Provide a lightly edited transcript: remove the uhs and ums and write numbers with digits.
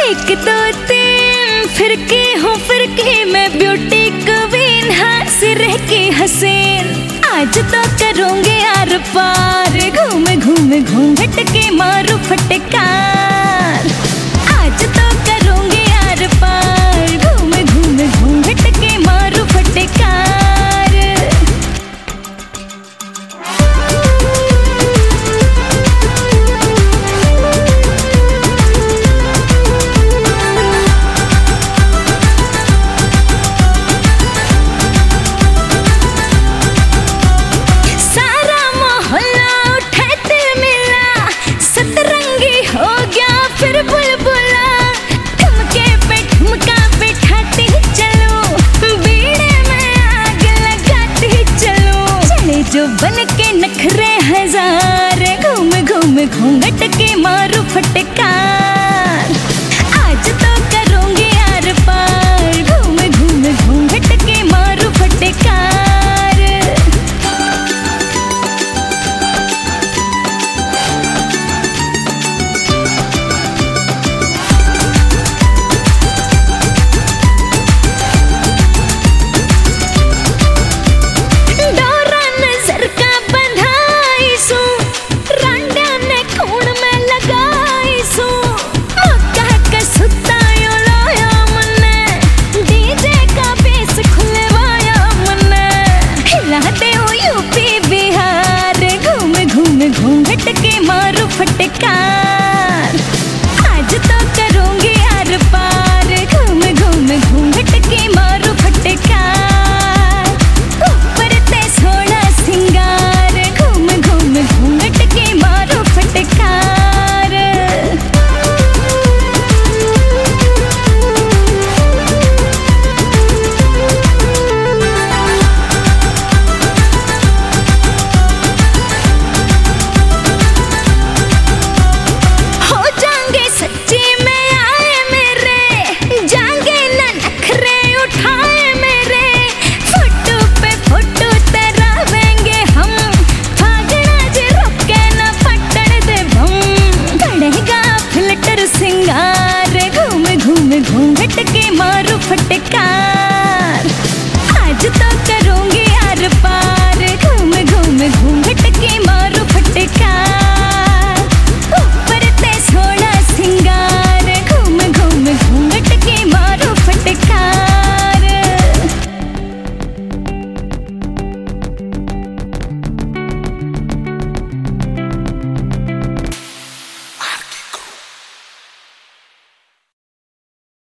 एक दो तीन फिर के मैं ब्यूटी क्वीन, हंस रह के हसीन। आज तो करूँगे आर पार, घूम घूम घूंघट के मारू फटकार। आज तो करूँगे आर पार, घूम घूम घूंघट के मारू फटकार। जो बन के नखरे हजार, घूम घूम घूंघट के मारू फटकार। आज तो करूँगी आर पार, घूम घूम घूंघट के मारू फटकार। घूंघट के मारू फटकार। आज तो करूँगी आर पार, घूम घूम घूंघट के मारू फटकार। ऊपर ते सोना सिंगार, घूम घूम घूंघट के मारू फटकार। सिंगार, घूम घूम घूंघट के मारू फटकार।